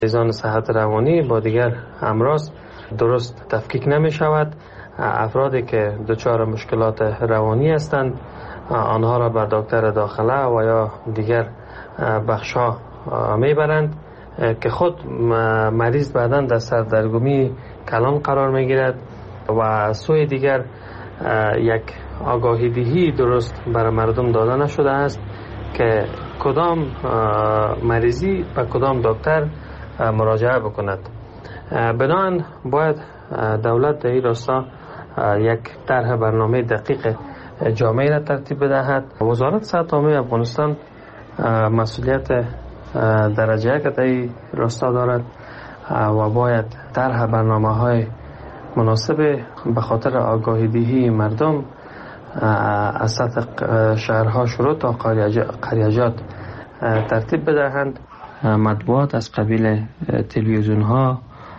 میزان صحت روانی با دیگر امراض درست تفکیک نمی شود. افرادی که دچار مشکلات روانی هستند آنها را به دکتر داخله و یا دیگر بخش‌ها میبرند که خود مریض بعداً در سردرگمی کلان قرار میگیرد و سوی دیگر یک آگاهی دهی درست برای مردم داده نشده است که کدام مریضی به کدام دکتر مراجعه بکند. بنابراین باید دولت در این راستا یک طرح برنامه دقیق جامعی را ترتیب بدهد. وزارت صحت عامه افغانستان مسئولیت درجه یک در این راستا دارد و باید طرح برنامه‌های مناسب به خاطر آگاهی دهی مردم از سطح شهرها شروع تا قریجات ترتیب بدهند. مطبوعات از قبیل تلویزیون‌ها،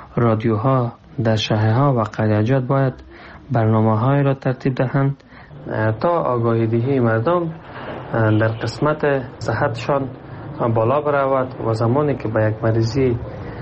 رادیوها در شهرها و قریجات باید برنامه‌های را ترتیب دهند تا آگاهی دهی مردم در قسمت صحتشان بالا برود و زمانی که به یک مریضی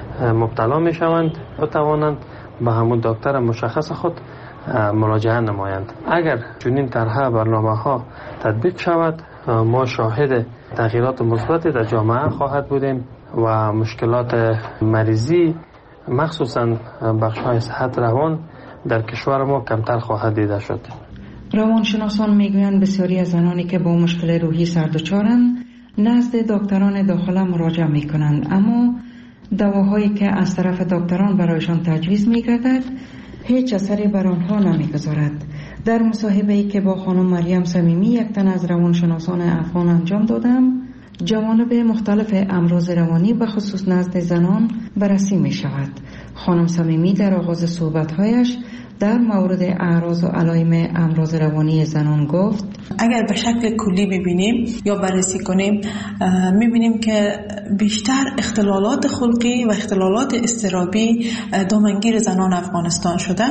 مبتلا می شوند بتوانند به همون دکتر مشخص خود مراجعه نمایند. اگر چنین طرح برنامه‌ها تطبیق شود ما شاهد تغییرات مثبتی در جامعه خواهد بودیم و مشکلات مریضی مخصوصاً بخش‌های صحت روان در کشور ما کمتر خواهد دیده شد. روانشناسان میگویند بسیاری از زنانی که با مشکل روحی سردچارند نزد دکتران داخله مراجعه میکنند، اما دواهایی که از طرف دکتران برایشان تجویز میگردد هیچ اثری بر آنها نمیگذارد. در مصاحبه‌ای که با خانم مریم صمیمی یک تن از روانشناسان افغان انجام دادم، جوانب مختلف امراض روانی به خصوص نزد زنان بررسی می شود. خانم صمیمی در آغاز صحبت‌هایش در مورد اعراض و علائم امراض روانی زنان گفت: اگر به شکل کلی ببینیم یا بررسی کنیم می‌بینیم که بیشتر اختلالات خلقی و اختلالات اضطرابی دامنگیر زنان افغانستان شده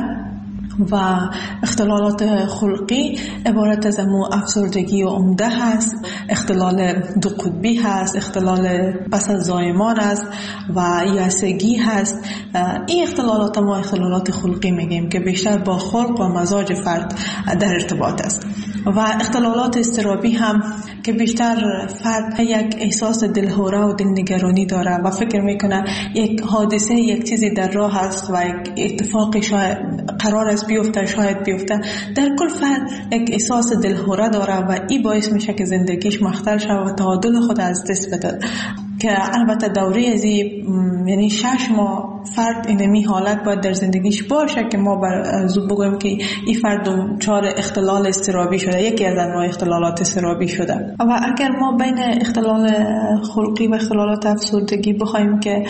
و اختلالات خلقی عبارت از افسردگی عمده هست، اختلال دو قطبی هست، اختلال پس از زایمان است و یأسگی هست. این اختلالات ما اختلالات خلقی میگیم که بیشتر با خلق و مزاج فرد در ارتباط است. و اختلالات اضطرابی هم که بیشتر فرد یک احساس دلهوره و دلنگرانی داره و فکر میکنه یک حادثه یک چیزی در راه است و یک اتفاقی شاید قرار است بیفته، شاید بیفته. در کل فرد یک احساس دلهوره داره و این باعث میشه که زندگیش مختل شود و تعادل خود از دست بده. که البته دوره ازی یعنی 6 ماه فرد اینمی حالت باید در زندگیش باشه که ما بگویم که این فرد دچار اختلال اضطرابی شده، یکی از انواع اختلالات اضطرابی شده. و اگر ما بین اختلال خلقی و اختلالات افسردگی بخوایم که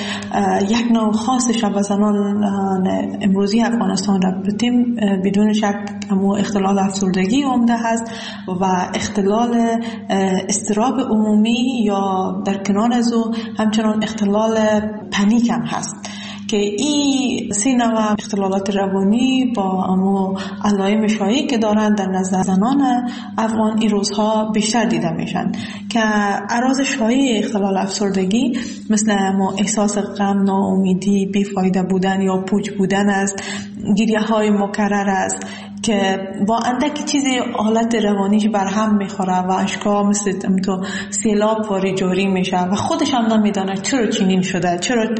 یک نوع خاصش و زنان امروزی افغانستان را بتیم، بدون شک همون اختلال افسردگی عمده هست و اختلال اضطراب عمومی یا در کنار از همچنان اختلال پنیک هم هست که این 3 نوع اختلالات روانی با امو علائم شایعی که دارند در نظر زنان افغان این روزها بیشتر دیده میشن که اعراض شایع اختلال افسردگی مثل امو احساس غم، ناامیدی، بیفایده بودن یا پوچ بودن است، گریه های مکرر است که با اندک چیزی حالت روانیش برهم میخوره و اشکا مثل تو سیلاب واری جاری میشه و خودش هم نمیدانه چرا چنین شده،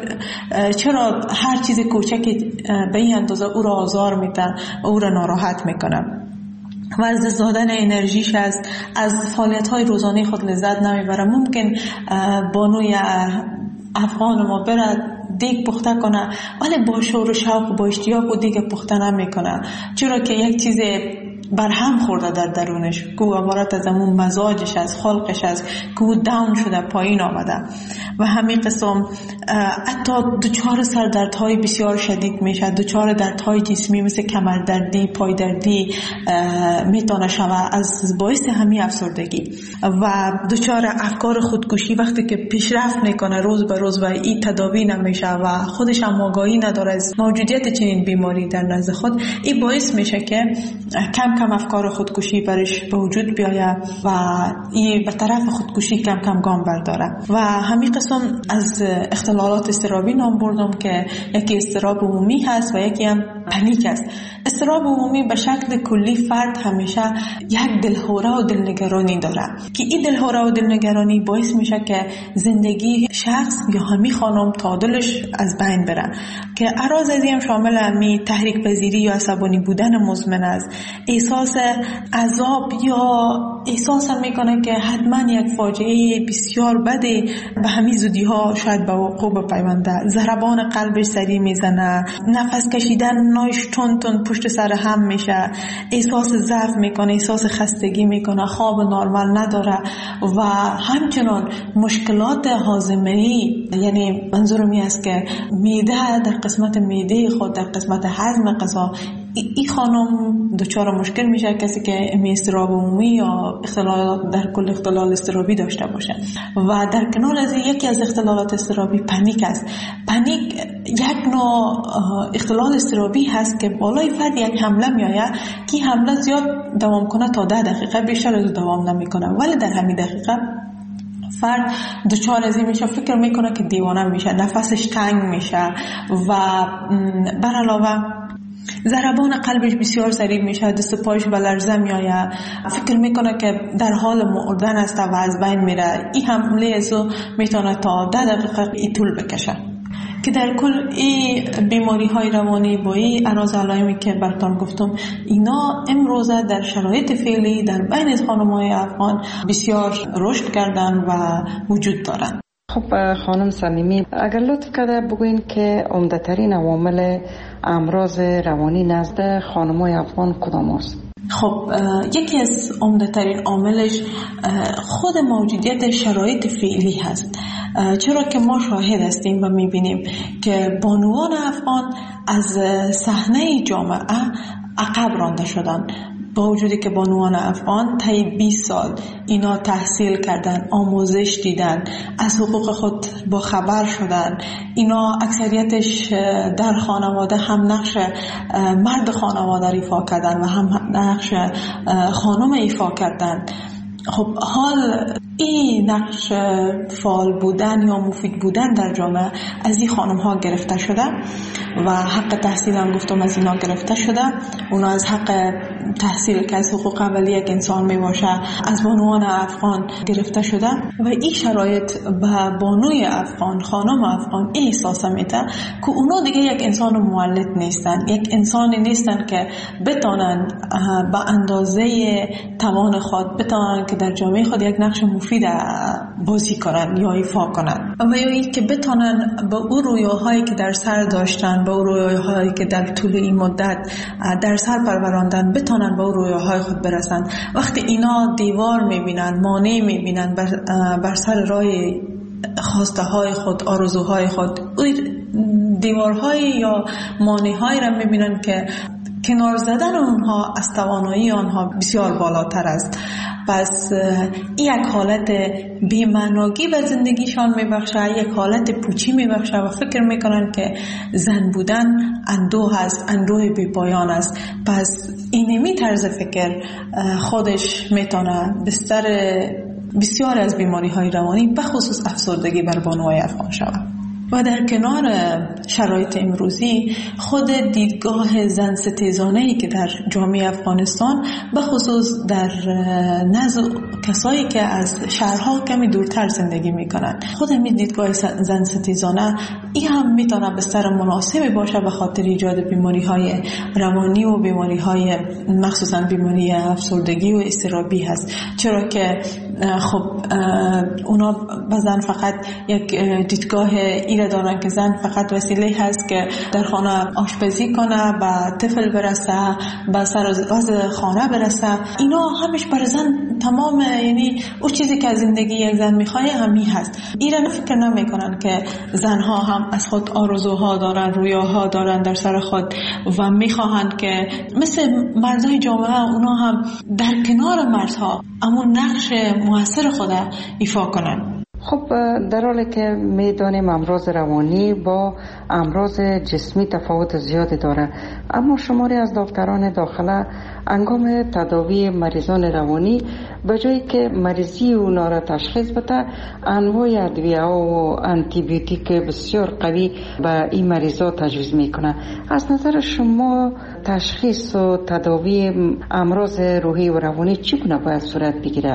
چرا هر چیز کوچکی به این اندازه او را آزار میده و او را ناراحت میکنه و از دست دادن انرژیش است، از فعالیت‌های روزانه خود لذت نمیبره. ممکن بانوی افغان ما برد دیگ پخته کنه ولی با شور و شوق و با اشتیاق و دیگ پخته نمیکنه، چرا که یک چیز برهم خورده در درونش که عبارت از همون مزاجش از خلقش از که او داون شده، پایین آمده و همین قسم حتی دچار سردردهای بسیار شدید میشه، دچار دردهای جسمی مثل کمردردی، پایدردی میتونه شود از باعث همین افسردگی و دچار افکار خودکشی وقتی که پیشرفت میکنه روز به روز و این تداوی نمیشه و خودش هم آگاهی نداره از موجودیت چنین بیماری در نزد خود، این باعث میشه که کم کم افکار خودکشی برش به وجود بیاید و این به طرف خودکشی کم کم گام برداره. و همین قسم از اختلالات اضطرابی نام بردم که یکی اضطراب عمومی هست و یکی هم پنیک است. اضطراب عمومی به شکل کلی فرد همیشه یک دلهوره و دلنگرانی داره که این دلهوره و دلنگرانی باعث میشه که زندگی شخص یا همین خانم تعادلش از بین بره، که اعراض از این شامل همی تحریک پذیری یا عصبانی بودن مزمن است، احساس عذاب یا احساس میکنه که حتما یک فاجعه بسیار بده به همین زودی ها شاید به وقوع بپیونده، ضربان قلبش سریع میزنه، نفس کشیدن نایش تون تون پشت سر هم میشه، احساس ضعف میکنه، احساس خستگی میکنه، خواب نرمال نداره و همچنان مشکلات هاضمه‌ای، یعنی منظورم این است که معده در قسمت معده خود در قسمت هضم غذا این خانم دچار مشکل میشه، کسی که اضطراب عمومی یا اختلالات در کل اختلال اضطرابی داشته باشه. و در کنار از یکی از اختلالات اضطرابی پنیک است. پنیک یک نوع اختلال اضطرابی هست که بالای فرد یک حمله میآید که حمله زیاد دوام کنه تا 10 دقیقه، بیشتر از دوام نمیکنه، ولی در همین دقیقه فرد دچار از این میشه، فکر میکنه که دیوانه میشه، نفسش تنگ میشه و بر علاوه ضربان قلبش بسیار سریع میشه، دست پایش به لرزه میآید، فکر میکنه که در حال مردن است و از بین میره. این حمله ازو میتونه تا 10 دقیقه ای طول بکشه. که در کل این بیماری های روانی با این اعراض علائمی که براتون گفتم، اینا امروزه در شرایط فعلی در بین خانم‌های افغان بسیار رشد کردن و وجود دارن. خب خانم صمیمی، اگر لطف کرده بگوین که عمده‌ترین عوامل امراض روانی نزد خانم‌های افغان کدام است؟ خب یکی از عمده‌ترین عاملش خود موجودیت شرایط فعلی هست، چرا که ما شاهد هستیم و میبینیم که بانوان افغان از صحنه جامعه عقب رانده شدن، با وجودی که بانوان افغان طی 20 سال اینا تحصیل کردن، آموزش دیدن، از حقوق خود با خبر شدن، اینا اکثریتش در خانواده هم نقش مرد خانواده ایفا کردن و هم نقش خانم ایفا کردن. خب حال این نقش فعال بودن یا مفید بودن در جامعه از این خانم ها گرفته شده و حق تحصیل هم گفتم از اینا گرفته شده. اونا از حق تحصیل که از حقوق اولیه یک انسان می باشه از بانوان افغان گرفته شده و این شرایط به بانوی افغان، خانم افغان این احساس میده که اونا دیگه یک انسان مولد نیستن، یک انسانی نیستن که بتونن به اندازه توان خود بتونن که در جامعه خود یک نقش مفید بازی کنن یا ایفا کنن و یا این که بتونن به اون رویاهایی که در سر داشتن، به اون رویاهایی که در طول این مدت در سر پروراندن بتونن به اون رویاهای خود برسن. وقتی اینا دیوار میبینن، مانع میبینن بر سر راه خواسته های خود، آرزوهای خود، دیوارهای یا مانع‌هایی را میبینن که کنار زدن اونها از توانایی آنها بسیار بالاتر است. پس این یک حالت بی‌معنایی به زندگیشان میبخشه، یک حالت پوچی میبخشه و فکر میکنن که زن بودن اندوه است، اندوه بی پایان است. پس اینمی طرز فکر خودش میتونه بستر بسیار از بیماری های روانی به خصوص افسردگی بر بانوهای افغان شود. و در کنار شرایط امروزی خود دیدگاه زن ستیزانه‌ای که در جامعه افغانستان به خصوص در نزد کسایی که از شهرها کمی دورتر زندگی میکنن، خود همین دیدگاه زن ستیزانه این هم میتونه بستر مناسبی باشه به خاطر ایجاد بیماری‌های روانی و بیماری‌های مخصوصا بیماری افسردگی و اضطرابی هست. چرا که خب اونا بزن فقط یک دیدگاه ایره دارن که زن فقط وسیله هست که در خانه آشپزی کنه، به طفل برسه، به سر از خانه برسه. اینا همش برای زن تمام، یعنی اون چیزی که از زندگی یک زن میخواه همین هست. ایران فکر نمیکنن که زنها هم از خود آرزوها دارن، رویاها دارن در سر خود و میخواهند که مثل مردای جامعه اونا هم در کنار مردها همون نقش موثر خود ایفا کنن. خب در حالی که میدانیم امراض روانی با امراض جسمی تفاوت زیادی داره، اما شماری از دکتران داخله انگام تداوی مریضان روانی به جایی که مریضی اونا را تشخیص بده، انواع ادویه و آنتی بیوتیک بسیار قوی به این مریضا تجویز میکنه. از نظر شما تشخیص و تداوی امراض روحی و روانی چگونه باید صورت بگیره؟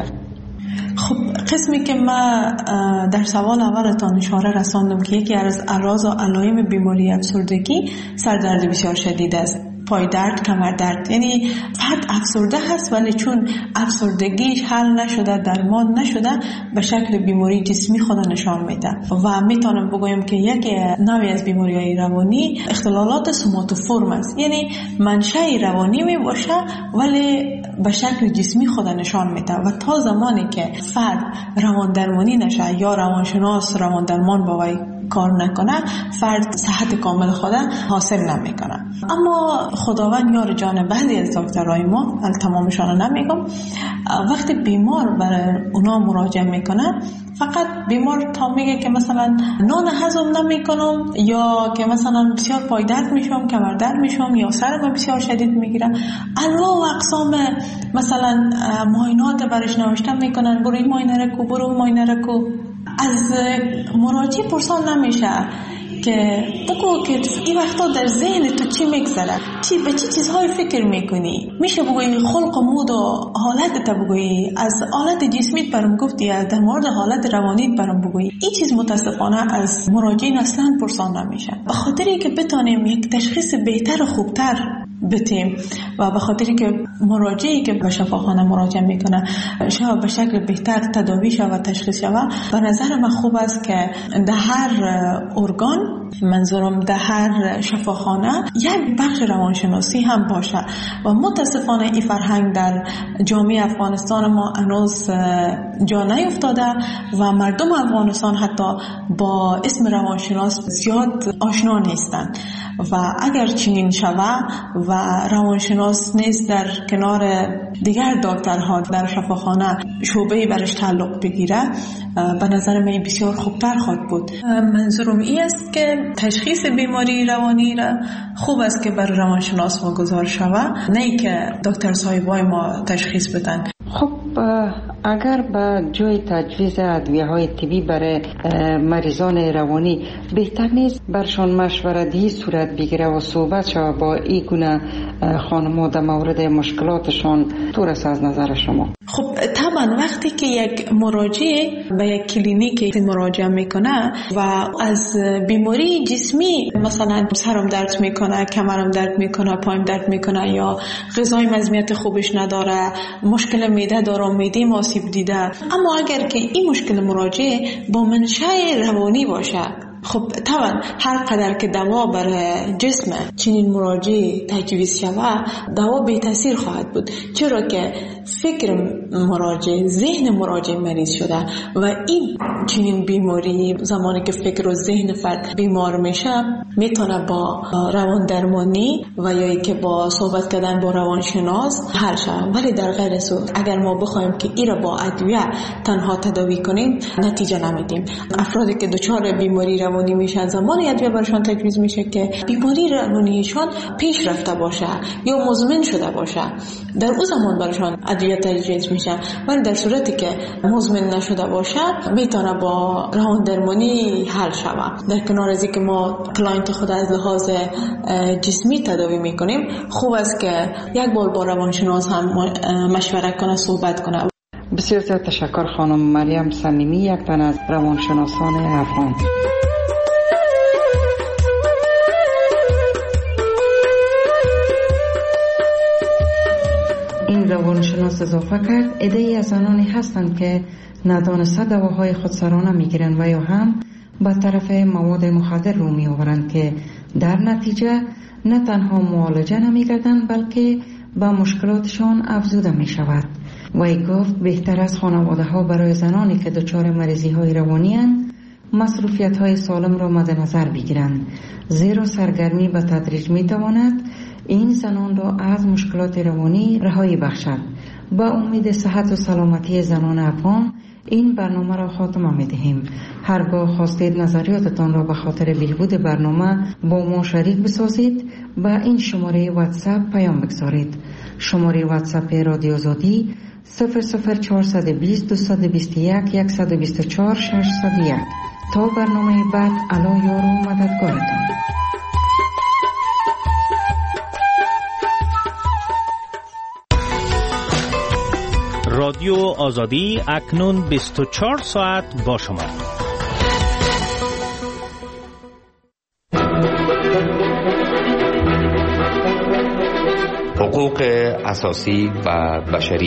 خب قسمی که ما در سوال اولتان اشاره رساندم که یکی از اعراض و علائم بیماری افسردگی سردرد بسیار شدید است، پای درد، کمر درد. یعنی فرد افسرده هست ولی چون افسردگیش حل نشده، درمان نشده، به شکل بیماری جسمی خود نشان میده. و میتونم بگویم که یک نوعی از بیماری‌های روانی اختلالات سوماتوفورم است، یعنی منشأ روانی می باشه ولی به شکل جسمی خود نشان میده و تا زمانی که فرد روان درمانی نشه یا روانشناس روان درمان با وی کار نکنه، فرد صحت کامل خود حاصل نمیکنه. اما خداوند یار جان بعضی از دکترای ما، تمامشان نمیگم، وقتی بیمار برای اونا مراجعه میکنه، فقط بیمار تا میگه که مثلا نان هضم نمیکنم یا که مثلا بسیار پای درد میشم، کمر درد میشم یا سرم بسیار شدید میگیره، انواع و اقسام مثلا معاینات برش نوشته میکنن، برو این معاینه رو کو، برو معاینه رو کو. از مراجع پرسان نمیشه که بگو که این وقتا در ذهن تو چی میگذره، به چی چیزهای فکر میکنی. میشه بگویی خلق و مود و حالت تا بگویی، از حالت جسمیت برام گفتی، از در مورد حالت روانیت برام بگویی. این چیز متاسفانه از مراجعین اصلا پرسان نمیشه، به خاطری که بتونیم یک تشخیص بهتر و خوبتر بتیم و به خاطری که مراجعی که به شفاخانه مراجعه میکنه شاید به شکل بهتر تداوی شود و تشخیص شود. به نظر من خوب است که در هر ارگان، منظورم در هر شفاخانه، یک بخش روانشناسی هم باشه و متاسفانه این فرهنگ در جامعه افغانستان ما هنوز جا نیفتاده و مردم افغانستان حتی با اسم روانشناس زیاد آشنا نیستند و اگر چنین شود و روانشناس نیز در کنار دیگر دکترها در شفاخانه شعبه‌ای برش تعلق بگیره، به نظر من بسیار خوبتر خواهد بود. منظورم این است که تشخیص بیماری روانی را خوب است که بر روانشناس واگذار شود، نه ای که دکتر صاحبای ما تشخیص بدن. خب اگر به جای تجویز ادویه‌های طبی برای مریضان روانی بهتر نیست برشان مشورتی صورت بگیره و صحبت شود با این گونه خانم‌ها در مورد مشکلاتشان؟ طور است از نظر شما؟ خب طبعا وقتی که یک مراجع به یک کلینیک مراجعه میکنه و از بیماری جسمی، مثلا سرم درد میکنه، کمرم درد میکنه، پایم درد میکنه یا غذای مزمیت خوبش نداره، مشکل معده داره، معده آسیب دیده، اما اگر که این مشکل مراجع با منشأ روانی باشه، خب طبعا هر قدر که دوا برای جسم چنین مراجع تجویز شود، دوا بی تاثیر خواهد بود، چرا که فکر مراجع، ذهن مراجع مریض شده و این چنین بیماری زمانی که فکر و ذهن فرد بیمار میشه میتونه با روان درمانی و یا که با صحبت کردن با روانشناس حل شود. ولی در غیر صورت اگر ما بخوایم که این را با ادویه تنها تداوی کنیم نتیجه نمیدیم. افرادی که دچار بیماری روانی میشن زمانی ادویه برشان تجویز میشه که بیماری روانیشان پیش رفته باشه یا مزمن شده باشه، در اون زمان برشان ادویه تجویز میشه. ولی در صورتی که مزمن نشده باشه میتونه با روان درمانی حل شود. در کنار از اینکه ما کلاینت خود از لحاظ جسمی تداوی میکنیم، خوب است که یک بار با روانشناس هم مشورت کنه، صحبت کنه. بسیار زیاد تشکر خانم مریم صمیمی، یک تن از روانشناسان افغان. این روانشناس اضافه کرد عده‌ای از زنانی هستند که ندانسته دواهای خودسرانه میگیرند و یا هم به طرف مواد مخدر رو میآورند که در نتیجه نه تنها معالجه نمیگردند بلکه به مشکلاتشان افزوده می شود. وی گفت بهتر از خانواده ها برای زنانی که دچار مریضی های روانی اند مصروفیت های سالم را مد نظر بگیرند، زیرا سرگرمی به تدریج می تواند این زنان را از مشکلات روانی رهایی بخشد. با امید صحت و سلامتی زنان افغان این برنامه را خاتمه می دهیم. هرگاه خواستید نظریاتتان را به خاطر بهبود برنامه با ما شریک بسازید، به این شماره واتساپ پیام بگذارید. شماره واتساپ رادیو آزادی 00420 221 124 601. تا برنامه بعد، الا یار و مددگارتان. رادیو آزادی اکنون 24 ساعت با شما. حقوق اساسی و بشری.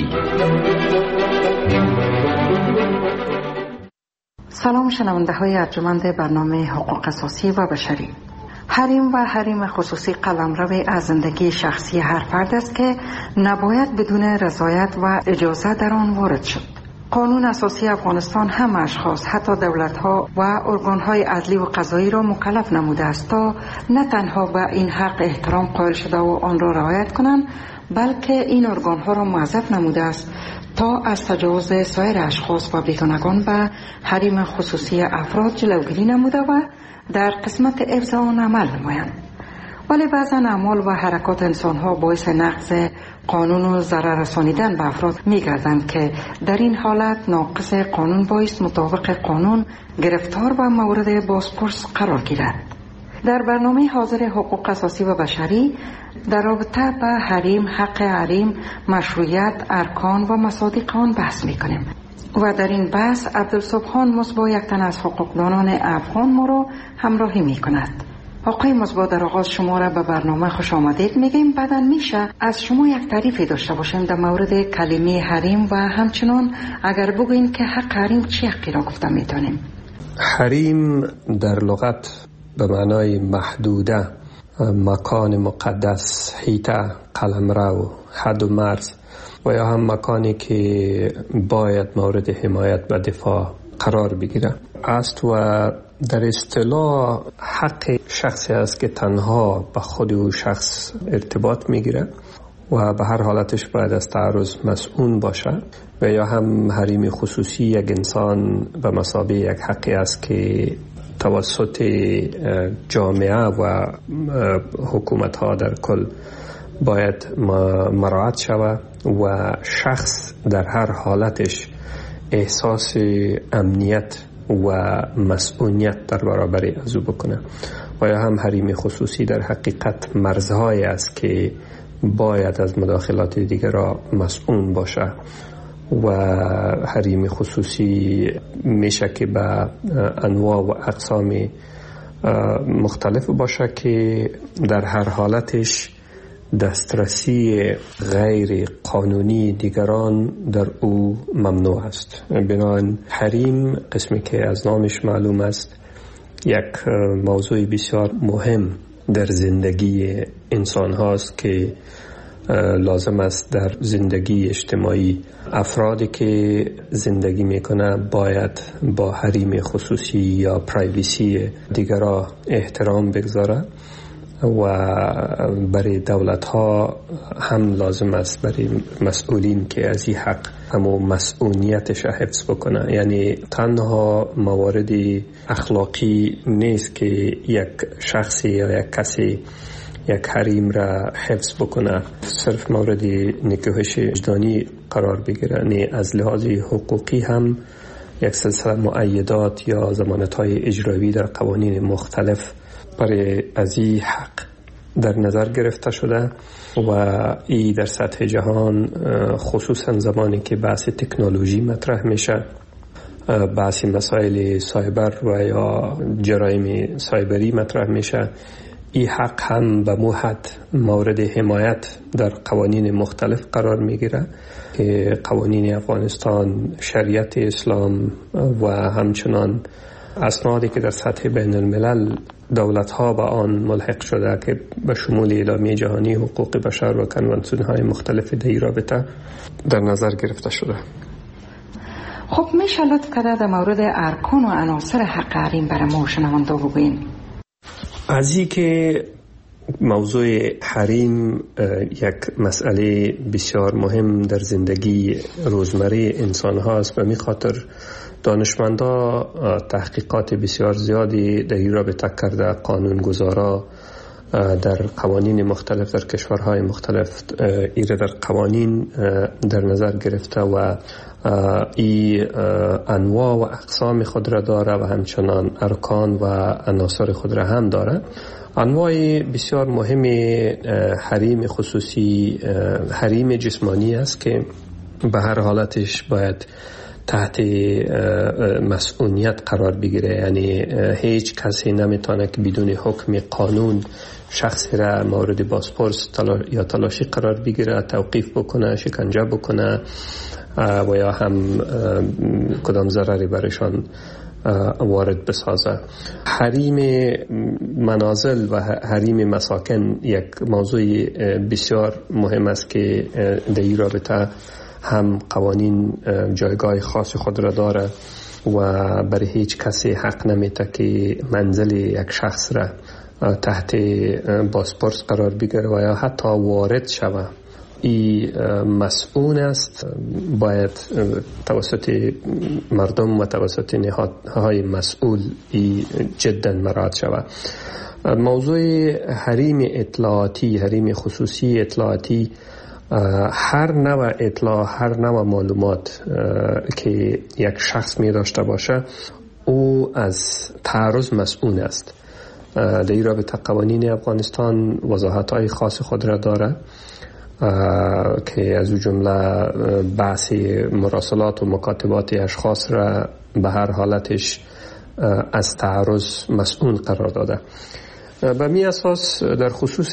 سلام شنونده های ارجمند برنامه حقوق اساسی و بشری. حریم و حریم خصوصی قلمرو از زندگی شخصی هر فرد است که نباید بدون رضایت و اجازه در آن وارد شد. قانون اساسی افغانستان هم اشخاص، حتی دولت‌ها و ارگان‌های عدلی و قضایی را مکلف نموده است تا نه تنها به این حق احترام قائل شده و آن را رعایت کنند، بلکه این ارگان‌ها را موظف نموده است تا از تجاوز سایر اشخاص و بیگانگان به حریم خصوصی افراد جلوگیری نموده و در قسمت حفظ آن عمل نمایند. ولی بعضا اعمال و حرکات انسان‌ها باعث نقض قانون و ضرر رسانیدن به افراد می‌گردند که در این حالت ناقض قانون باعث مطابق قانون گرفتار و مورد بازپرس قرار گیرد. در برنامه حاضر حقوق اساسی و بشری در رابطه به حریم، حق حریم، مشروعیت، ارکان و مصادیق آن بحث می‌کنیم و در این بحث عبدالصبحان مصباح، یک تن از حقوقدانان افغان، ما را همراهی می‌کند. آقای مصباح، در آغاز شما را به برنامه خوش آمدید میگیم. بعداً میشه از شما یک تعریفی داشته باشیم در مورد کلمه حریم و همچنان اگر بگوین که حق حریم چی حقی را گفته میتونیم؟ حریم در لغت به معنای محدوده، مکان مقدس، حیطه، قلمرو، حد و مرز و یا هم مکانی که باید مورد حمایت و دفاع قرار بگیره است و در اصطلاح حق شخصی است که تنها به خود او شخص ارتباط میگیره و به هر حالتش باید از تعرض مسئول باشه و یا هم حریم خصوصی یک انسان به مثابه یک حقی است که توسط جامعه و حکومت ها در کل باید مراعات شود و شخص در هر حالتش احساس امنیت و مسئولیت در برابر از او بکنه و یا هم حریم خصوصی در حقیقت مرزهایی است که باید از مداخلات دیگر را مسئول باشه و حریم خصوصی میشه که به انواع و اقسام مختلف باشه که در هر حالتش دسترسی غیر قانونی دیگران در او ممنوع است. بنابراین حریم، قسمی که از نامش معلوم است، یک موضوع بسیار مهم در زندگی انسان هاست که لازم است در زندگی اجتماعی افرادی که زندگی میکنه باید با حریم خصوصی یا پرایوسی دیگران احترام بگذاره و برای دولت ها هم لازم است برای مسئولین که از این حق همو مسئولیتش حفظ بکنه. یعنی تنها موارد اخلاقی نیست که یک شخصی یا یک کسی یک حریم را حفظ بکنه، صرف مورد نکوهش وجدانی قرار بگیره، نه از لحاظ حقوقی هم یک سلسله مؤیدات یا ضمانت‌های اجرایی در قوانین مختلف برای از این حق در نظر گرفته شده و این در سطح جهان خصوصا زمانی که بحث تکنولوژی مطرح میشه، بحث مسائل سایبر و یا جرایم سایبری مطرح میشه، این حق هم به موحد مورد حمایت در قوانین مختلف قرار میگیره که قوانین افغانستان، شریعت اسلام و همچنان اسنادی که در سطح بین الملل دولت ها با آن ملحق شده که به شمول اعلامیه جهانی حقوق بشر و کنوانسیون های مختلف در این رابطه در نظر گرفته شده. خب میشه لطف کرده در مورد ارکان و عناصر حق حریم برای ما شنونده بگوین؟ از این که موضوع حریم یک مسئله بسیار مهم در زندگی روزمره انسان هاست و می خاطر دانشمندا تحقیقات بسیار زیادی در این رابطه کرده. قانونگذارا در قوانین مختلف در کشورهای مختلف ایره در قوانین در نظر گرفته و ای انواع و اقسام خود را داره و همچنان ارکان و عناصر خود را هم داره. انواع بسیار مهم حریم خصوصی حریم جسمانی است که به هر حالتش باید تحت مسئولیت قرار بگیره، یعنی هیچ کسی نمیتونه که بدون حکم قانون شخصی را مورد بازپرس یا تلاشی قرار بگیره، توقیف بکنه، شکنجه بکنه و یا هم کدام ضرری برشان وارد بسازه. حریم منازل و حریم مساکن یک موضوع بسیار مهم است که در این رابطه هم قوانین جایگاه خاص خود را داره و برای هیچ کسی حق نمیده که منزل یک شخص را تحت بازپرس قرار بگیره و یا حتی وارد شوه. این مسئول است، باید توسط مردم و توسط نهادهای مسئول جدا مراعات شود. موضوع حریم اطلاعاتی، حریم خصوصی اطلاعاتی، هر نوع اطلاع، هر نوع معلومات که یک شخص می داشته باشه او از تعرض مسئول است. در این رابطه قوانین افغانستان وضاحت‌های خاص خود را داره که از او جمله بحث مراسلات و مکاتبات اشخاص را به هر حالتش از تعرض مسئول قرار داده. به می اساس در خصوص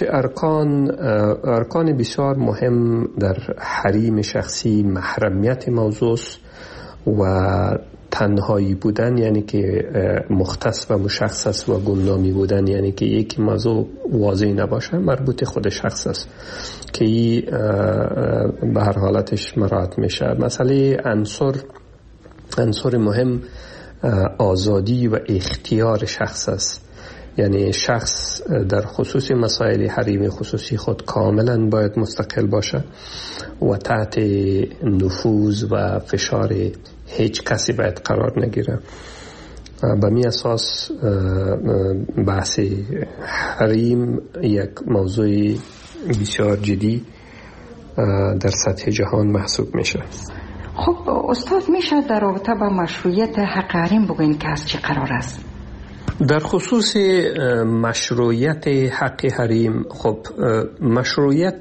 ارکان بسیار مهم در حریم شخصی محرمیت موضوع و تنهایی بودن، یعنی که مختص و مشخص است، و گمنامی بودن، یعنی که یک موضوع واضح نباشه، مربوط خود شخص است که به هر حالتش مراعات میشه. مسئله عنصر مهم آزادی و اختیار شخص است، یعنی شخص در خصوص مسائل حریم خصوصی خود کاملا باید مستقل باشه و تحت نفوذ و فشار هیچ کسی باید قرار نگیره. به می اساس بحث حریم یک موضوع بسیار جدی در سطح جهان محسوب میشه. خب استاد، میشه در رابطه با مشروعیت حق حریم بگوین که از چه قرار است؟ در خصوص مشروعیت حق حریم، خب مشروعیت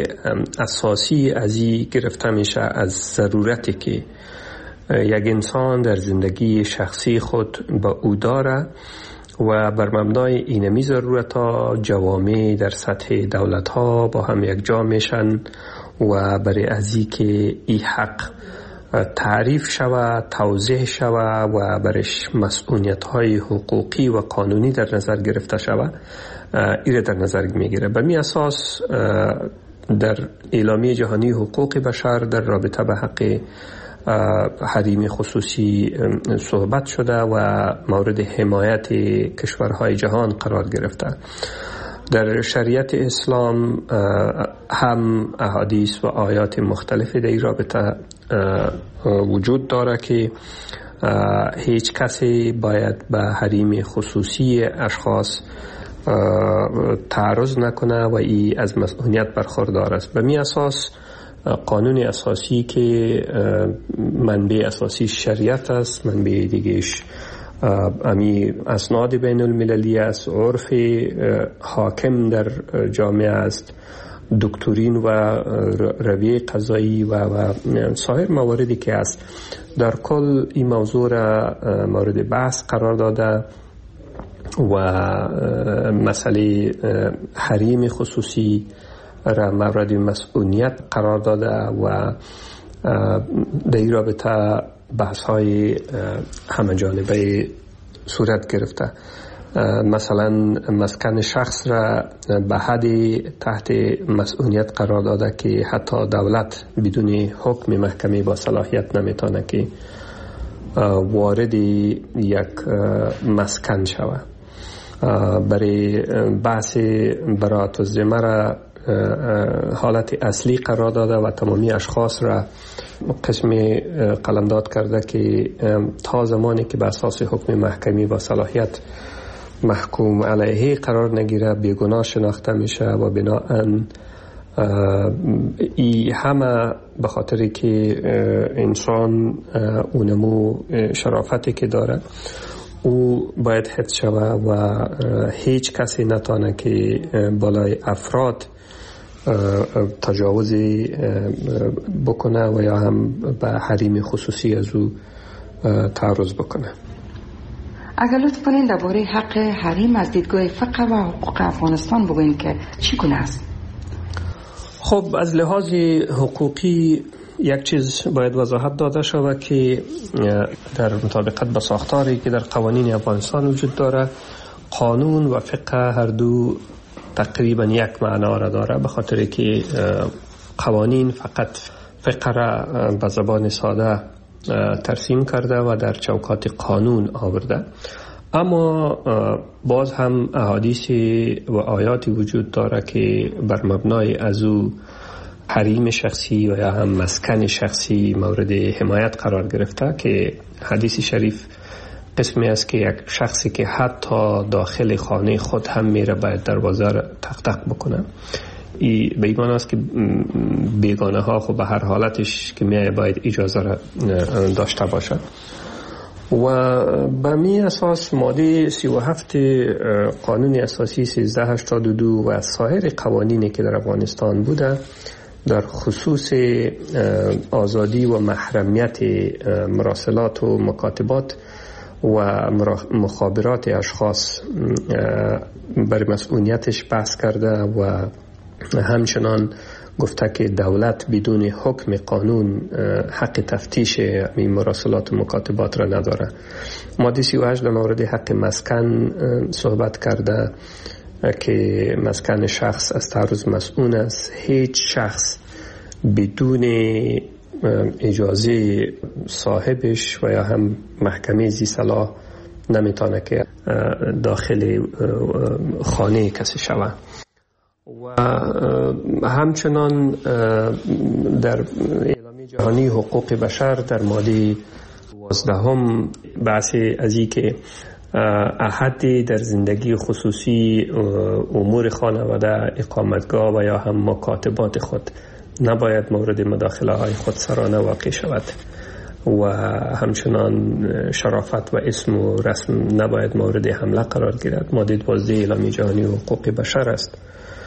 اساسی از این گرفته میشه از ضرورتی که یک انسان در زندگی شخصی خود با او داره و بر مبنای اینمی ضرورت ها جوامع در سطح دولت ها با هم یک جا میشن و برای ازی که این حق تعریف شوه، توضیح شوه و برش مسئولیت های حقوقی و قانونی در نظر گرفته شوه، ایره در نظر میگیره. به می اساس در اعلامیه جهانی حقوق بشر در رابطه به حق حریم خصوصی صحبت شده و مورد حمایت کشورهای جهان قرار گرفته. در شریعت اسلام هم احادیث و آیات مختلفی در این رابطه وجود داره که هیچ کسی باید به حریم خصوصی اشخاص تعرض نکنه و این از مسئولیت برخوردار است. به می اساس قانون اساسی که منبع اساسی شریعت است، منبع دیگهش امی اسناد بین المللی است، عرف حاکم در جامعه است، دکترین و رویه قضایی و سایر مواردی که است. در کل این موضوع را مورد بحث قرار داده و مسئله حریم خصوصی را مورد مسئولیت قرار داده و در این رابطه بحث های همه جانبه صورت گرفته. مثلا مسکن شخص را به حد تحت مسئولیت قرار داده که حتی دولت بدون حکم محکمه با صلاحیت نمیتونه که وارد یک مسکن شود. برای بحث براءت الذمه را حالت اصلی قرار داده و تمامی اشخاص را قسم قلمداد کرده که تا زمانی که بر اساس حکم محکمی با صلاحیت محکوم علیه قرار نگیره بیگناه شناخته میشه و بناهن ای همه به خاطری که انسان اونمو شرافتی که داره او باید حفظ شوه و هیچ کسی نتانه که بالای افراد تجاوزی بکنه و یا هم به حریم خصوصی از او تعرض بکنه. اگر لطف کنین درباره حق حریم از دیدگاه فقه و حقوق افغانستان بگوین که چگونه است؟ خب از لحاظ حقوقی یک چیز باید وضاحت داده شود که در مطابقت با ساختاری که در قوانین افغانستان وجود داره، قانون و فقه هر دو تقریبا یک معنا را داره، به خاطر که قوانین فقط فقه را به زبان ساده ترسیم کرده و در چوکات قانون آورده، اما باز هم احادیث و آیاتی وجود داره که بر مبنای از او حریم شخصی و یا هم مسکن شخصی مورد حمایت قرار گرفته، که حدیث شریف قسمی است که یک شخصی که حتی داخل خانه خود هم میره باید دروازه را تق تق بکنه. به ایمان است که بیگانه ها خب به هر حالتش که میای باید اجازه را داشته باشد. و به می اساس ماده 37 قانون اساسی 1382 و سایر قوانینی که در افغانستان بوده در خصوص آزادی و محرمیت مراسلات و مکاتبات و مخابرات اشخاص بر مسئولیتش بحث کرده و همچنان گفته که دولت بدون حکم قانون حق تفتیش این مراسلات و مکاتبات را نداره. ماده 38 در مورد حق مسکن صحبت کرده که مسکن شخص از تعرض مسئول است. هیچ شخص بدون اجازه صاحبش و یا هم محکمه ذی صلاح نمیتونه که داخل خانه کسی شود. و همچنان در اعلامیه جهانی حقوق بشر در ماده 12 بحث از این که احدی در زندگی خصوصی امور خانواده، اقامتگاه و یا هم مکاتبات خود نباید مورد مداخله های خودسرانه واقع شود و همچنان شرافت و اسم و رسم نباید مورد حمله قرار گیرد. ماده 12 اعلامیه جهانی حقوق بشر است.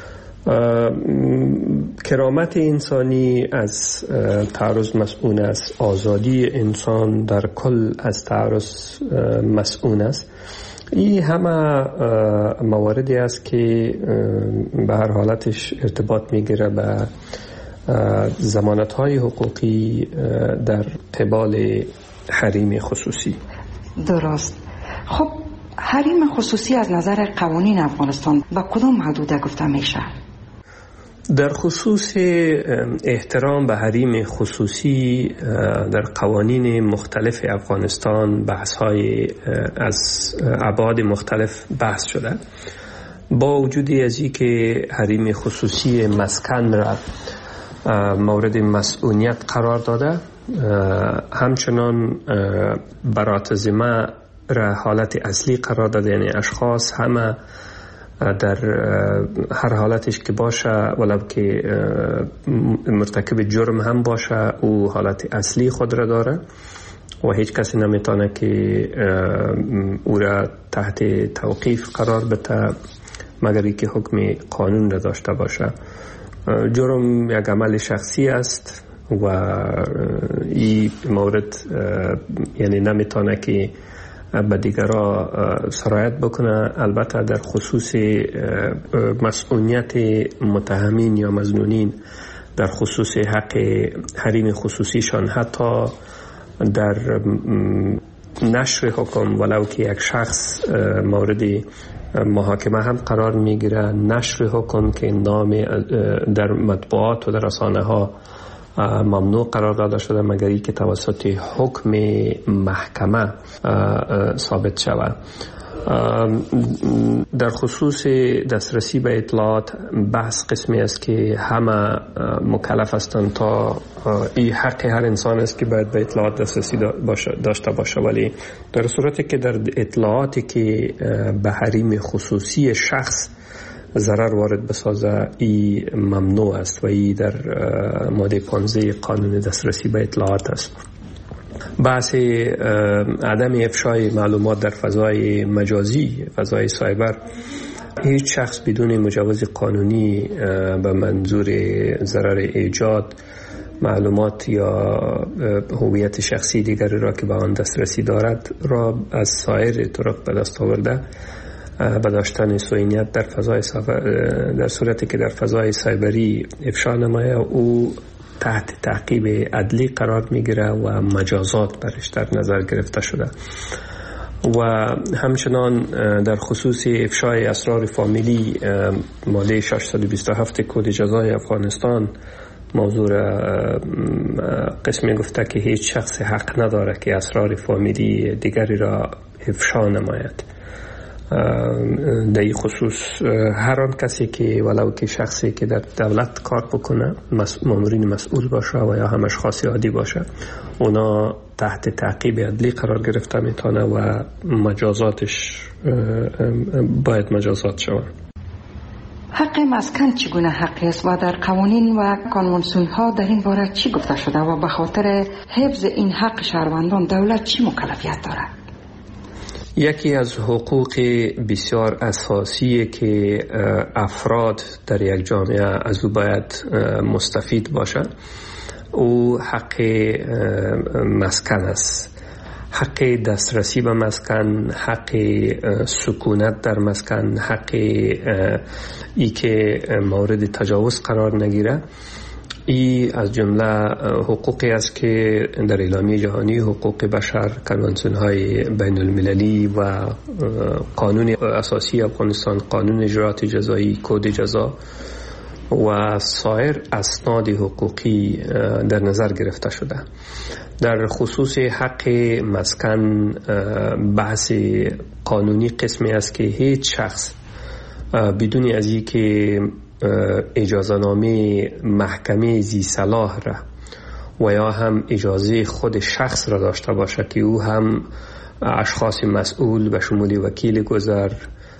کرامت انسانی از تعرض مسئول است. آزادی انسان در کل از تعرض مسئول است. این همه مواردی است که به هر حالتش ارتباط میگیره به ضمانت‌های حقوقی در قبال حریم خصوصی. درست. خب حریم خصوصی از نظر قوانین افغانستان به کدام حدود گفته میشه؟ در خصوص احترام به حریم خصوصی در قوانین مختلف افغانستان بحث‌های از ابعاد مختلف بحث شده. با وجود از این که حریم خصوصی مسکن را مورد مسئولیت قرار داده، همچنان براءت ذمه را حالت اصلی قرار داده، یعنی اشخاص همه در هر حالتش که باشه ولو که مرتکب جرم هم باشه او حالت اصلی خود را داره و هیچ کسی نمیتونه که او را تحت توقیف قرار بده مگر اینکه حکم قانون را داشته باشه. جرم یک عمل شخصی است و این مورد یعنی نمیتونه که به دیگرها سرایت بکنه. البته در خصوص مسئولیت متهمین یا مظنونین در خصوص حق حریم خصوصیشان، حتی در نشر حکم ولو که یک شخص مورد محاکمه هم قرار میگیره، نشر حکم که نام در مطبوعات و در رسانه ها ممنوع قرار داده شده مگر اینکه توسط حکم محکمه ثابت شود. در خصوص دسترسی به اطلاعات بحث قسمی است که همه مکلف هستند تا این حق هر انسان است که باید به اطلاعات دسترسی داشته باشه، ولی در صورتی که در اطلاعاتی که به حریم خصوصی شخص ضرر وارد بسازه این ممنوع است و این در ماده 15 قانون دسترسی به اطلاعات است. بحث عدم افشای معلومات در فضای مجازی، فضای سایبر، هیچ شخص بدون مجوز قانونی به منظور ضرر ایجاد معلومات یا هویت شخصی دیگری را که به آن دسترسی دارد را از سایر طرق به دست آورده به داشتن سوینیت در صورتی که در فضای سایبری افشا نماید او تحت تعقیب عدلی قرار میگیره و مجازات برش در نظر گرفته شده. و همچنان در خصوص افشای اسرار فامیلی ماده 627 کد جزای افغانستان موضوع قسمی گفته که هیچ شخص حق نداره که اسرار فامیلی دیگری را افشا نماید. در این خصوص هر آن کسی که ولو که شخصی که در دولت کار بکنه، مامورین مسئول باشه و یا هم اشخاص عادی باشه، اونا تحت تعقیب عدلی قرار گرفته میتونه و مجازاتش باید مجازات شود. حق مسکن چگونه حقی است و در قوانین و کنوانسیون ها در این باره چی گفته شده و به خاطر حفظ این حق شهروندان دولت چی مکلفیت دارد؟ یکی از حقوق بسیار اساسی که افراد در یک جامعه از او باید مستفید باشند او حق مسکن است. حق دسترسی به مسکن، حق سکونت در مسکن، حق ای که مورد تجاوز قرار نگیره. این از جمله حقوقی است که در اعلامیه جهانی حقوق بشر، کنوانسیون‌های بین المللی و قانون اساسی افغانستان، قانون اجرات جزایی، کد جزا و سایر اسناد حقوقی در نظر گرفته شده. در خصوص حق مسکن بحث قانونی قسمی است که هیچ شخص بدون از این که اجازه نامه محکمه ذی صلاح را و یا هم اجازه خود شخص را داشته باشه که او هم اشخاص مسئول به شمول وکیل گذر،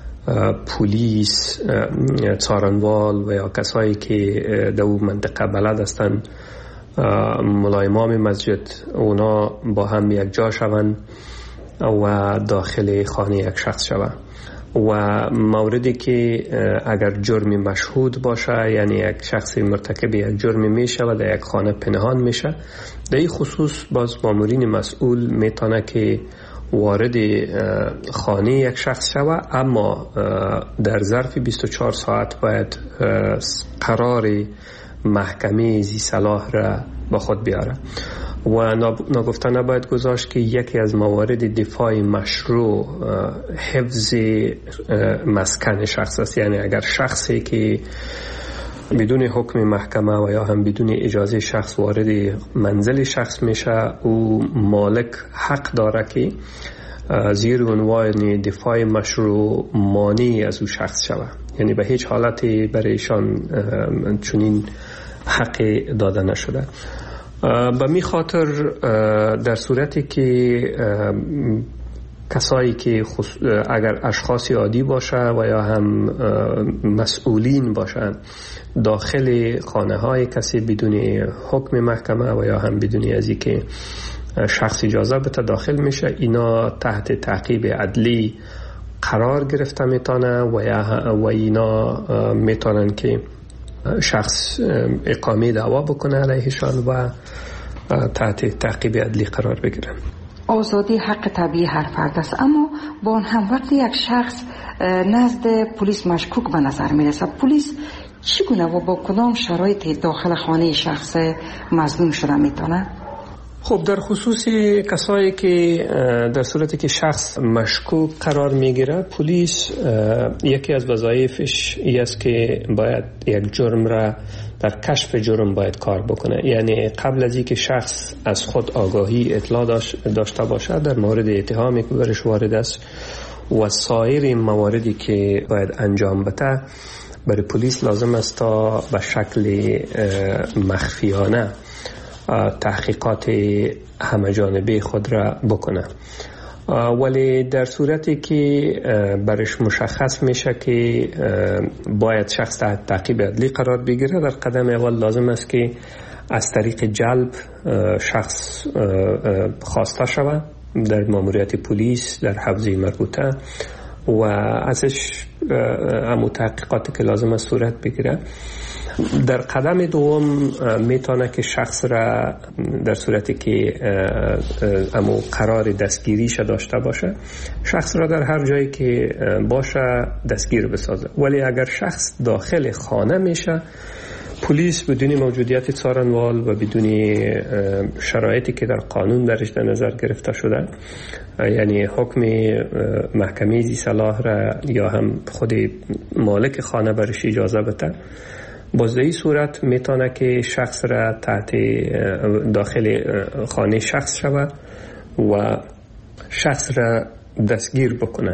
پلیس، څارنوال و یا کسایی که در اون منطقه بلد هستند، ملا امام مسجد، اونا با هم یک جا شوند و داخل خانه یک شخص شوند. و موردی که اگر جرم مشهود باشه، یعنی یک شخص مرتکب یک جرم میشه و در یک خانه پنهان میشه، در این خصوص باز مامورین مسئول میتونه که وارد خانه یک شخص شود، اما در ظرف 24 ساعت باید قرار محکمه ذی صلاح را با خود بیاره. و نگفته نباید گذاشت که یکی از موارد دفاع مشروع حفظ مسکن شخص است. یعنی اگر شخصی که بدون حکم محکمه و یا هم بدون اجازه شخص وارد منزل شخص میشه، او مالک حق داره که زیر عنوان دفاع مشروع مانع از او شخص شود. یعنی به هیچ حالتی برایشان چنین حق داده نشده. به می خاطر در صورتی که کسایی که اگر اشخاص عادی باشه و یا هم مسئولین باشند داخل خانه های کسی بدون حکم محکمه و یا هم بدون از اینکه شخص اجازه بده داخل میشه، اینا تحت تعقیب عدلی قرار گرفته میتونه و اینا میتونن که شخص اقامه دعوا بکنه علیهشان و تحت تعقیب عدلی قرار بگیرن. آزادی حق طبیعی هر فرد است، اما با آن هم وقتی یک شخص نزد پلیس مشکوک به نظر میرسه، پلیس چگونه و با کدام شرایط داخل خانه شخص مظنون شده میتونه؟ خب در خصوص کسایی که در صورتی که شخص مشکوک قرار میگیره، پلیس یکی از وظایفش این است که باید یک جرم را در کشف جرم باید کار بکنه. یعنی قبل از اینکه شخص از خود آگاهی اطلاع داشته باشه در مورد اتهامی که برش وارد است، و سایر مواردی که باید انجام بده برای پلیس لازم است تا به شکل مخفیانه تحقیقات همه جانبه خود را بکنه. ولی در صورتی که برش مشخص میشه که باید شخص تحت تعقیب عدلی قرار بگیره، در قدم اول لازم است که از طریق جلب شخص خواسته شود در ماموریت پلیس در حوزه مربوطه و ازش همون تحقیقاتی که لازم است صورت بگیره. در قدم دوم میتونه که شخص را در صورتی که امو قرار دستگیریش داشته باشه، شخص را در هر جایی که باشه دستگیر بسازه. ولی اگر شخص داخل خانه میشه، پلیس بدون موجودیت څارنوال و بدون شرایطی که در قانون درش در نظر گرفته شده، یعنی حکم محکمه ذی صلاح را یا هم خود مالک خانه برش اجازه بده، باز در این صورت میتونه که شخص را تحت داخل خانه شخص شود و شخص را دستگیر بکنه.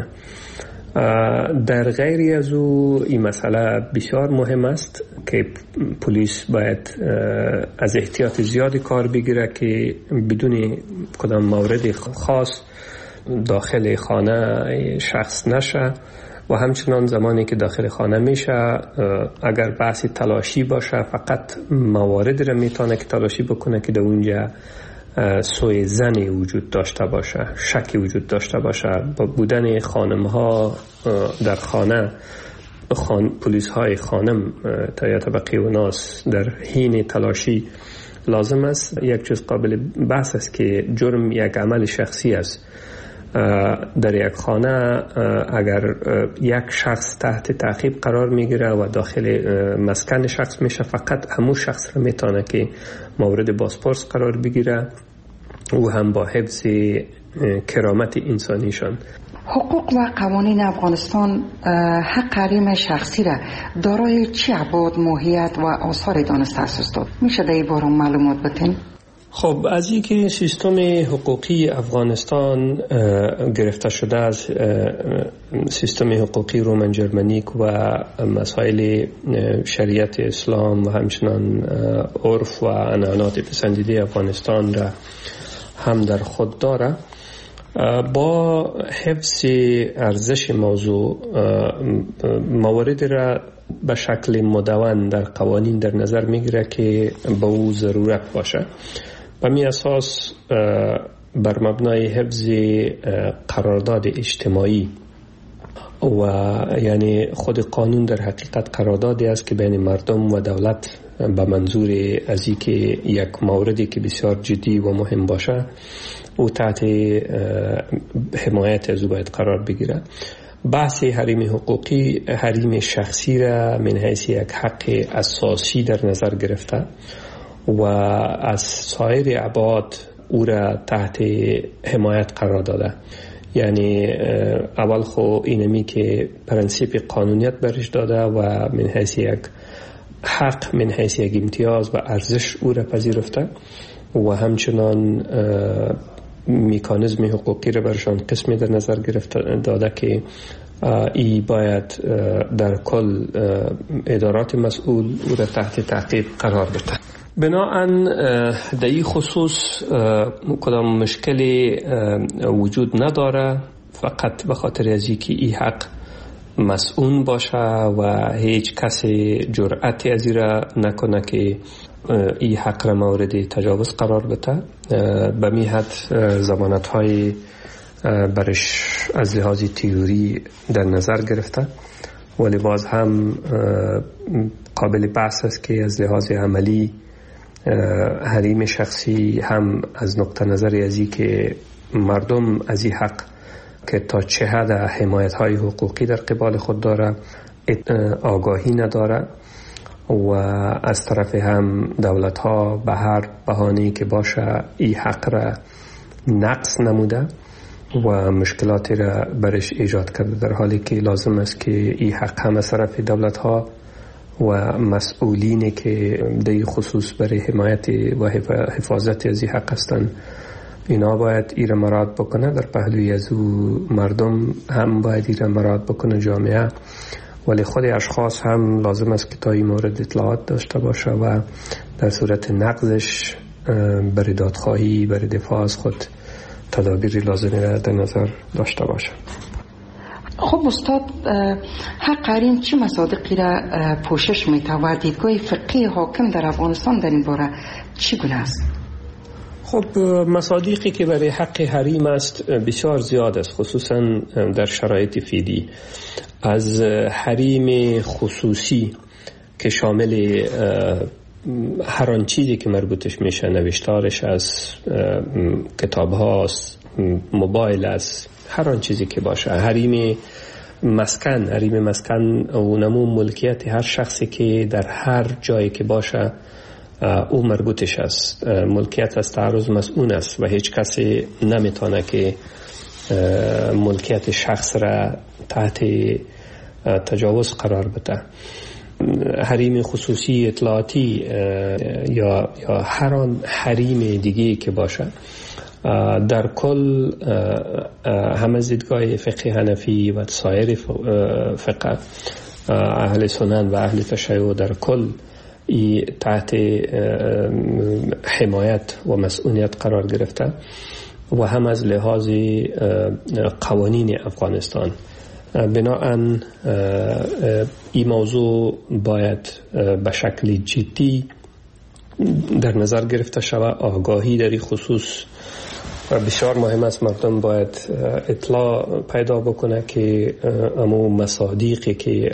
در غیری از او این مسئله بسیار مهم است که پلیس باید از احتیاط زیادی کار بگیره که بدون کدام مورد خاص داخل خانه شخص نشه و همچنان زمانی که داخل خانه میشه اگر بحث تلاشی باشه فقط مواردی را میتونه که تلاشی بکنه که در اونجا سوء ظنی وجود داشته باشه، شکی وجود داشته باشه. با بودن خانم‌ها در خانه پلیس های خانم تا طبقه و ناس در حین تلاشی لازم است. یک چیز قابل بحث است که جرم یک عمل شخصی است. در یک خانه اگر یک شخص تحت تعقیب قرار میگیره و داخل مسکن شخص میشه، فقط همون شخص را میتونه که مورد بازپرس قرار بگیره و هم با حفظ کرامت انسانیشان. حقوق و قوانین افغانستان حق حریم شخصی را دارای چه ابعاد، ماهیت و آثار دانسته است؟ میشه در این باره معلومات بدین؟ خب از اینکه سیستم حقوقی افغانستان گرفته شده از سیستم حقوقی رومن جرمنیک و مسائل شریعت اسلام و همچنان عرف و عنعنات پسندیده افغانستان را هم در خود داره، با حفظ ارزش موضوع موارد را به شکل مدون در قوانین در نظر میگیره که به او ضرورت باشه. به می اساس بر مبنای حفظ قرارداد اجتماعی و یعنی خود قانون در حقیقت قراردادی است که بین مردم و دولت به منظور از اینکه یک موردی که بسیار جدی و مهم باشه او تحت حمایت از او باید قرار بگیره. بحث حریم حقوقی حریم شخصی را من حیث یک حق اساسی در نظر گرفته و از سایر ابعاد او را تحت حمایت قرار داده. یعنی اول خو اینمی که پرنسیپ قانونیت برش داده و من حیث یک حق، من حیث یک امتیاز و ارزش او را پذیرفته و همچنان میکانیزم حقوقی را برشان قسمی در نظر گرفته داده که ای باید در کل ادارات مسئول او را تحت تعقیب قرار بده. بناهن در این خصوص کدام مشکلی وجود نداره، فقط به خاطر از اینکه این حق مسئول باشه و هیچ کسی جرأتی از این را نکنه که این حق را مورد تجاوز قرار بده. به می حد ضمانت های برش از لحاظ تئوری در نظر گرفته، ولی باز هم قابل بحث است که از لحاظ عملی حریم شخصی هم از نقطه نظر از این که مردم از این حق که تا چه حد حمایت های حقوقی در قبال خود داره آگاهی نداره و از طرف هم دولت ها به هر بهانه‌ای که باشه این حق را نقص نموده و مشکلاتی را برش ایجاد کرده، در حالی که لازم است که این حق هم از طرف دولت ها و مسئولینی که در خصوص برای حمایت و حفاظت از این حق هستند اینا باید ایره مراد بکنه. در پهلوی از او مردم هم باید ایره مراد بکنه، جامعه، ولی خود اشخاص هم لازم است که تا این مورد اطلاعات داشته باشه و در صورت نقضش برای دادخواهی، برای دفاع از خود تدابیری لازمی را در نظر داشته باشه. خب استاد، حق حریم چه مصادیقی را پوشش میده و دیدگاه فقهی حاکم در افغانستان در این باره چگونه است؟ خب مصادیقی که برای حق حریم است بسیار زیاد است، خصوصا در شرایط فعلی. از حریم خصوصی که شامل هر آن چیزی که مربوطش میشه، نوشتارش از کتاب هاست، موبایل است، هر آن چیزی که باشه. حریم مسکن و نمو ملکیت هر شخصی که در هر جایی که باشه او مربوطش است. ملکیت از تعرض مسئول است و هیچ کسی نمیتونه که ملکیت شخص را تحت تجاوز قرار بده. حریم خصوصی اطلاعاتی یا هر آن حریم دیگه که باشه، در کل هم از دیدگاه فقه حنفی و سایر فقه اهل سنن و اهل تشیع در کل تحت حمایت و مسئولیت قرار گرفته و هم از لحاظ قوانین افغانستان. بناهن این موضوع باید به شکل جدی در نظر گرفته شود. آگاهی در این خصوص بسیار مهم است. مردم باید اطلاع پیدا بکنه که امو مصادیقی که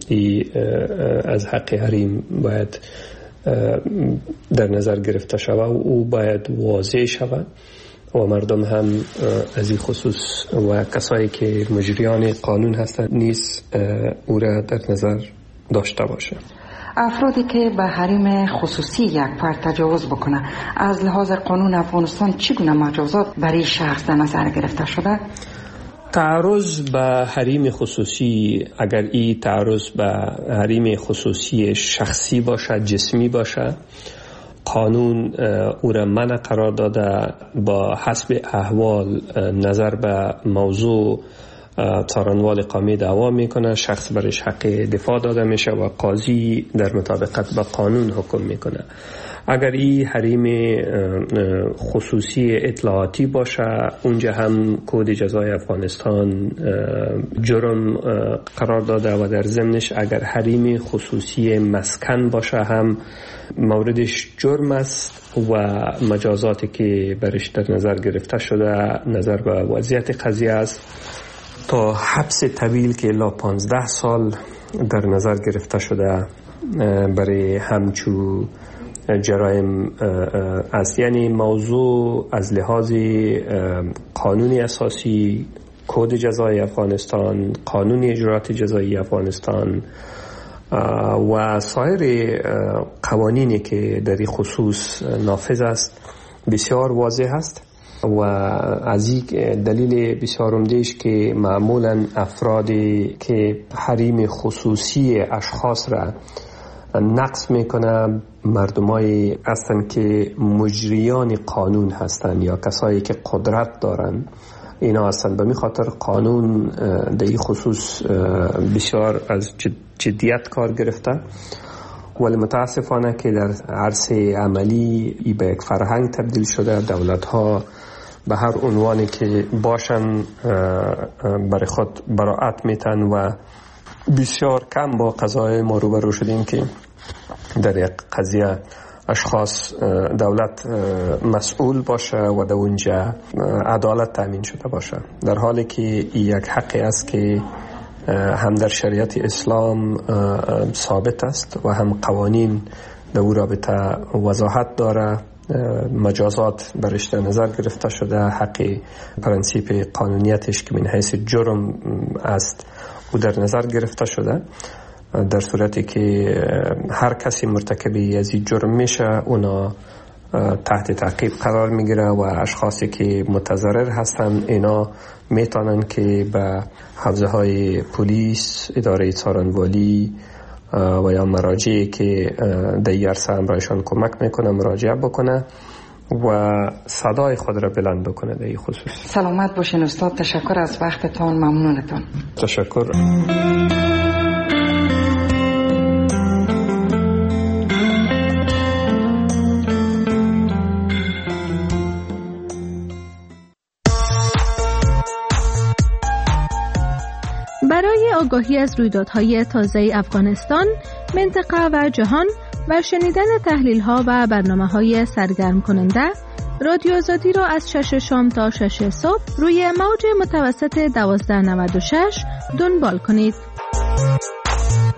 از حق حریم باید در نظر گرفته شود و او باید واضح شود و مردم هم از این خصوص و کسایی که مجریان قانون هستند نیز او را در نظر داشته باشه. افرادی که به حریم خصوصی یک فرد تجاوز بکنه، از لحاظ قانون افغانستان چگونه مجازات برای شخص در نظر گرفته شده؟ تعرض به حریم خصوصی، اگر این تعرض به حریم خصوصی شخصی باشه، جسمی باشه، قانون او را منع قرار داده. با حسب احوال نظر به موضوع څارنوال قومی دعوا میکنه، شخص برش حق دفاع داده میشه و قاضی در مطابقت با قانون حکم میکنه. اگر این حریم خصوصی اطلاعاتی باشه، اونجا هم کد جزای افغانستان جرم قرار داده و در ضمنش اگر حریم خصوصی مسکن باشه هم موردش جرم است و مجازاتی که برش در نظر گرفته شده نظر به وضعیت قضیه است تا حبس طویل که الی 15 سال در نظر گرفته شده برای همچو جرایم است. یعنی موضوع از لحاظ قانونی اساسی، کد جزای افغانستان، قانون اجرات جزایی افغانستان و سایر قوانینی که در این خصوص نافذ است بسیار واضح است و از این دلیل بسیار عمده‌اش که معمولا افرادی که حریم خصوصی اشخاص را نقض میکنه مردمایی هستند که مجریان قانون هستند یا کسایی که قدرت دارن اینا هستند. به خاطر قانون در این خصوص بسیار از جدیت کار گرفته، ولی متاسفانه که در عرصه عملی ای به یک فرهنگ تبدیل شده. دولت ها به هر عنوانی که باشن برای خود براعت میتن و بسیار کم با قضای ما روبرو شدیم که در یک قضیه اشخاص دولت مسئول باشه و در اونجا عدالت تامین شده باشه، در حالی که یک حقی است که هم در شریعت اسلام ثابت است و هم قوانین در او رابطه وضاحت داره. مجازات برش در نظر گرفته شده، حق پرنسیپ قانونیتش که من حیث جرم است او در نظر گرفته شده. در صورتی که هر کسی مرتکب از این جرم میشه اونا تحت تعقیب قرار میگیره و اشخاصی که متضرر هستن اینا میتونن که به حوزه های پلیس، اداره څارنوالی و یا مراجعی که در این عرصه همراهشان کمک میکنه مراجعه بکنه و صدای خود را بلند بکنه در این خصوص. سلامت باشین استاد، تشکر از وقتتان، ممنونتان. تشکر. برای آگاهی از رویدادهای تازه افغانستان، منطقه و جهان و شنیدن تحلیل‌ها و برنامه‌های سرگرم کننده، رادیو آزادی را از 6 شام تا 6 صبح روی موج متوسط 1296 دنبال کنید.